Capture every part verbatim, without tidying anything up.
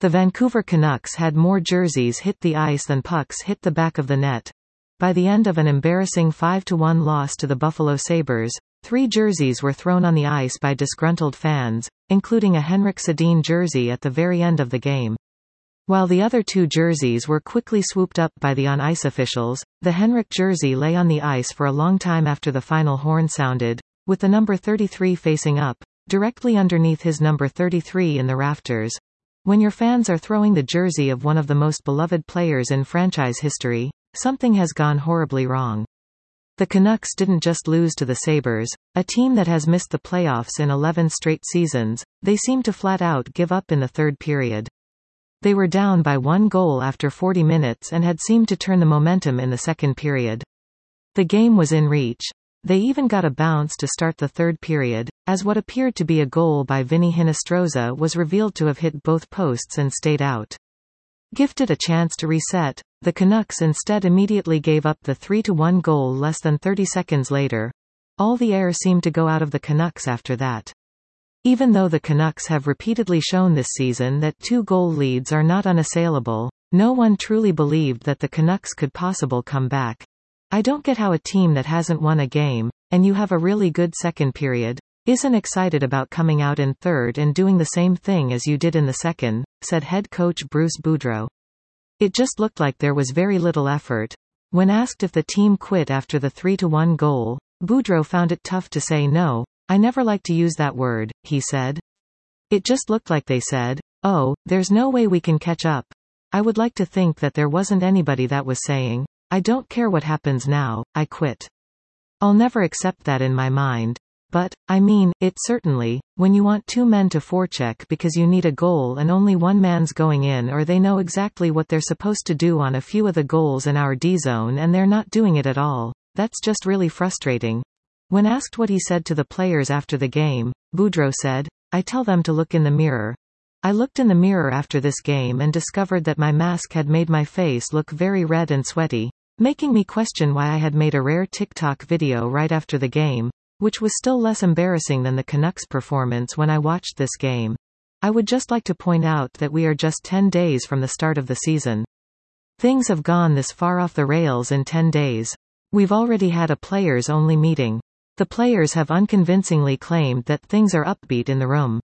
The Vancouver Canucks had more jerseys hit the ice than pucks hit the back of the net. By the end of an embarrassing five to one loss to the Buffalo Sabres, three jerseys were thrown on the ice by disgruntled fans, including a Henrik Sedin jersey at the very end of the game. While the other two jerseys were quickly swooped up by the on-ice officials, the Henrik jersey lay on the ice for a long time after the final horn sounded, with the number thirty-three facing up, directly underneath his number thirty-three in the rafters. When your fans are throwing the jersey of one of the most beloved players in franchise history, something has gone horribly wrong. The Canucks didn't just lose to the Sabres, a team that has missed the playoffs in eleven straight seasons. They seemed to flat out give up in the third period. They were down by one goal after forty minutes and had seemed to turn the momentum in the second period. The game was in reach. They even got a bounce to start the third period, as what appeared to be a goal by Vinny Hinostroza was revealed to have hit both posts and stayed out. Gifted a chance to reset, the Canucks instead immediately gave up the three to one goal less than thirty seconds later. All the air seemed to go out of the Canucks after that. Even though the Canucks have repeatedly shown this season that two-goal leads are not unassailable, no one truly believed that the Canucks could possibly come back. I don't get how a team that hasn't won a game, and you have a really good second period, isn't excited about coming out in third and doing the same thing as you did in the second, said head coach Bruce Boudreau. It just looked like there was very little effort. When asked if the team quit after the three to one goal, Boudreau found it tough to say no. I never like to use that word, he said. It just looked like they said, oh, there's no way we can catch up. I would like to think that there wasn't anybody that was saying, I don't care what happens now, I quit. I'll never accept that in my mind. But, I mean, it certainly, when you want two men to forecheck because you need a goal and only one man's going in or they know exactly what they're supposed to do on a few of the goals in our D-zone and they're not doing it at all, that's just really frustrating. When asked what he said to the players after the game, Boudreau said, I tell them to look in the mirror. I looked in the mirror after this game and discovered that my mask had made my face look very red and sweaty, making me question why I had made a rare TikTok video right after the game, which was still less embarrassing than the Canucks' performance when I watched this game. I would just like to point out that we are just ten days from the start of the season. Things have gone this far off the rails in ten days. We've already had a players-only meeting. The players have unconvincingly claimed that things are upbeat in the room.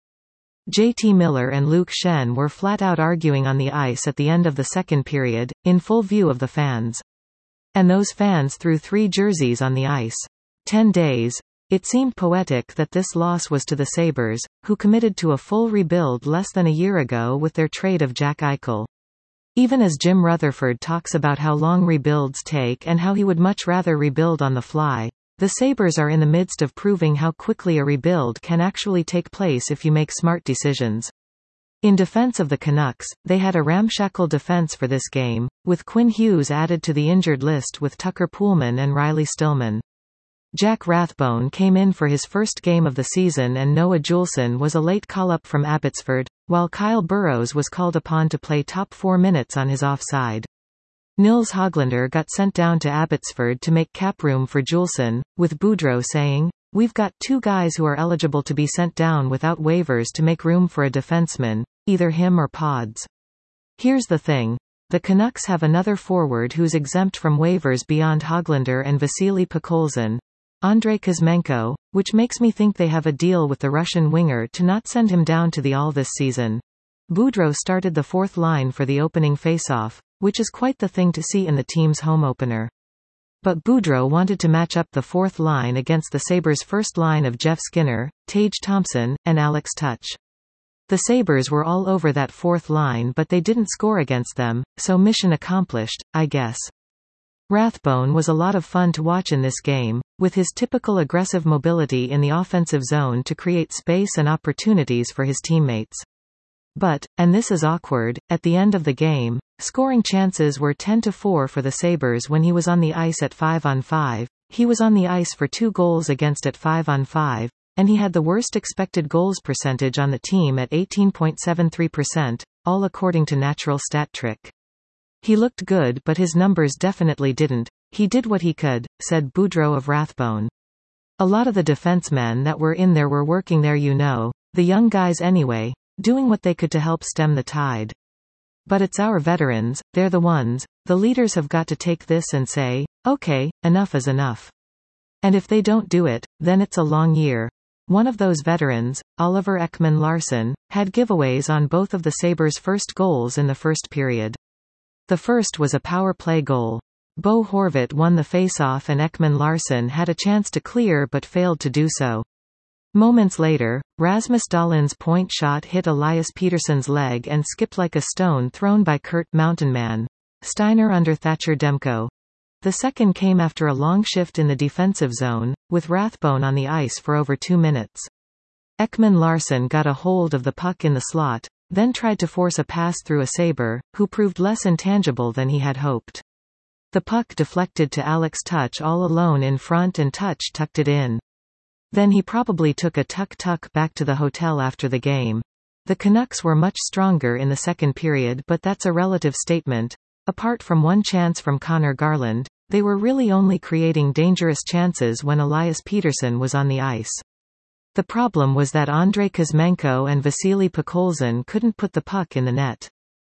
J T Miller and Luke Schenn were flat out arguing on the ice at the end of the second period, in full view of the fans. And those fans threw three jerseys on the ice. Ten days. It seemed poetic that this loss was to the Sabres, who committed to a full rebuild less than a year ago with their trade of Jack Eichel. Even as Jim Rutherford talks about how long rebuilds take and how he would much rather rebuild on the fly, the Sabres are in the midst of proving how quickly a rebuild can actually take place if you make smart decisions. In defense of the Canucks, they had a ramshackle defense for this game, with Quinn Hughes added to the injured list with Tucker Poolman and Riley Stillman. Jack Rathbone came in for his first game of the season and Noah Juulsen was a late call-up from Abbotsford, while Kyle Burroughs was called upon to play top four minutes on his offside. Nils Hoglander got sent down to Abbotsford to make cap room for Juulsen, with Boudreau saying, we've got two guys who are eligible to be sent down without waivers to make room for a defenseman, either him or Pods. Here's the thing. The Canucks have another forward who's exempt from waivers beyond Hoglander and Vasily Podkolzin, Andrei Kuzmenko, which makes me think they have a deal with the Russian winger to not send him down to the All this season. Boudreau started the fourth line for the opening faceoff, which is quite the thing to see in the team's home opener. But Boudreau wanted to match up the fourth line against the Sabres' first line of Jeff Skinner, Tage Thompson, and Alex Tuch. The Sabres were all over that fourth line but they didn't score against them, so mission accomplished, I guess. Rathbone was a lot of fun to watch in this game, with his typical aggressive mobility in the offensive zone to create space and opportunities for his teammates. But, and this is awkward, at the end of the game, scoring chances were ten to four for the Sabres when he was on the ice at five on five, he was on the ice for two goals against at five on five, and he had the worst expected goals percentage on the team at eighteen point seven three percent, all according to Natural Stat Trick. He looked good but his numbers definitely didn't. He did what he could, said Boudreau of Rathbone. A lot of the defensemen that were in there were working there, you know, the young guys anyway, doing what they could to help stem the tide. But it's our veterans, they're the ones, the leaders have got to take this and say, okay, enough is enough. And if they don't do it, then it's a long year. One of those veterans, Oliver Ekman Larsson, had giveaways on both of the Sabres' first goals in the first period. The first was a power play goal. Bo Horvat won the faceoff and Ekman Larsson had a chance to clear but failed to do so. Moments later, Rasmus Dahlin's point shot hit Elias Pettersson's leg and skipped like a stone thrown by Kurt Mountainman Steiner under Thatcher Demko. The second came after a long shift in the defensive zone, with Rathbone on the ice for over two minutes. Ekman Larsson got a hold of the puck in the slot, then tried to force a pass through a Sabre, who proved less intangible than he had hoped. The puck deflected to Alex Tuch all alone in front and Tuch tucked it in. Then he probably took a tuk-tuk back to the hotel after the game. The Canucks were much stronger in the second period, but that's a relative statement. Apart from one chance from Connor Garland, they were really only creating dangerous chances when Elias Pettersson was on the ice. The problem was that Andrei Kuzmenko and Vasily Podkolzin couldn't put the puck in the net.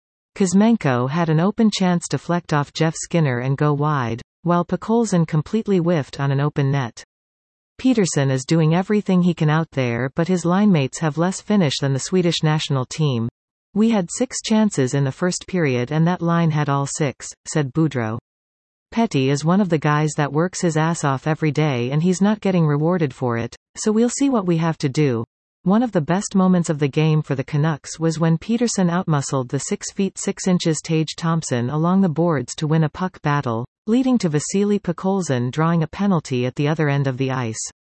Kuzmenko had an open chance to deflect off Jeff Skinner and go wide, while Podkolzin completely whiffed on an open net. Pettersson is doing everything he can out there, but his linemates have less finish than the Swedish national team. We had six chances in the first period and that line had all six, said Boudreau. Petty is one of the guys that works his ass off every day and he's not getting rewarded for it, so we'll see what we have to do. One of the best moments of the game for the Canucks was when Pettersson outmuscled the six feet six inches Tage Thompson along the boards to win a puck battle, leading to Vasily Podkolzin drawing a penalty at the other end of the ice.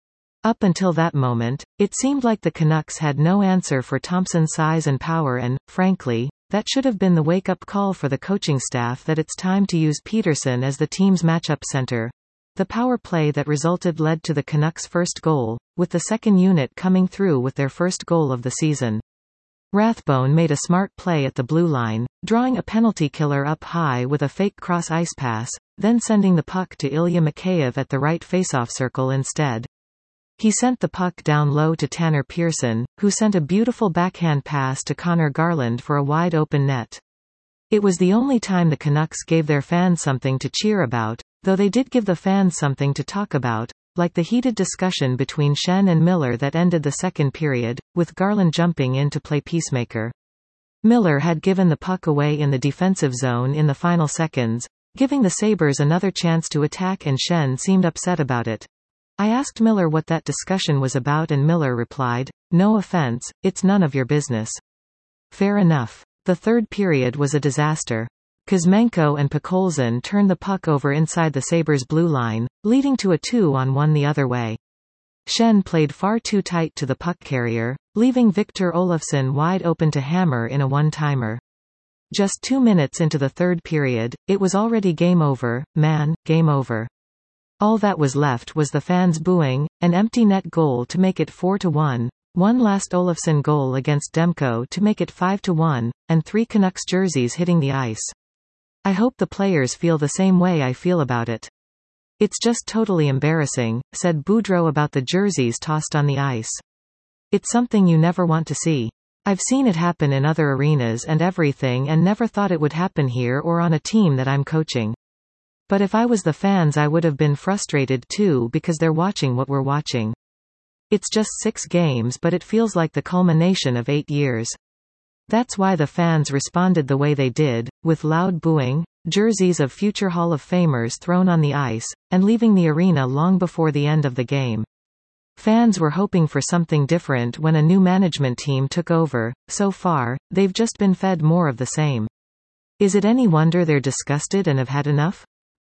Up until that moment, it seemed like the Canucks had no answer for Thompson's size and power and, frankly, that should have been the wake-up call for the coaching staff that it's time to use Pettersson as the team's matchup center. The power play that resulted led to the Canucks' first goal, with the second unit coming through with their first goal of the season. Rathbone made a smart play at the blue line, drawing a penalty killer up high with a fake cross-ice pass, then sending the puck to Ilya Mikheyev at the right faceoff circle instead. He sent the puck down low to Tanner Pearson, who sent a beautiful backhand pass to Connor Garland for a wide-open net. It was the only time the Canucks gave their fans something to cheer about, though they did give the fans something to talk about, like the heated discussion between Schenn and Miller that ended the second period, with Garland jumping in to play peacemaker. Miller had given the puck away in the defensive zone in the final seconds, giving the Sabres another chance to attack, and Schenn seemed upset about it. I asked Miller what that discussion was about and Miller replied, "No offense, it's none of your business." Fair enough. The third period was a disaster. Kuzmenko and Podkolzin turned the puck over inside the Sabres' blue line, leading to a two-on-one the other way. Schenn played far too tight to the puck carrier, leaving Victor Olofsson wide open to hammer in a one-timer. Just two minutes into the third period, it was already game over, man, game over. All that was left was the fans booing, an empty net goal to make it four to one, one last Olofsson goal against Demko to make it five to one, and three Canucks jerseys hitting the ice. I hope the players feel the same way I feel about it. It's just totally embarrassing, said Boudreau about the jerseys tossed on the ice. It's something you never want to see. I've seen it happen in other arenas and everything and never thought it would happen here or on a team that I'm coaching. But if I was the fans I would have been frustrated too because they're watching what we're watching. It's just six games but it feels like the culmination of eight years. That's why the fans responded the way they did, with loud booing, jerseys of future Hall of Famers thrown on the ice, and leaving the arena long before the end of the game. Fans were hoping for something different when a new management team took over. So far, they've just been fed more of the same. Is it any wonder they're disgusted and have had enough?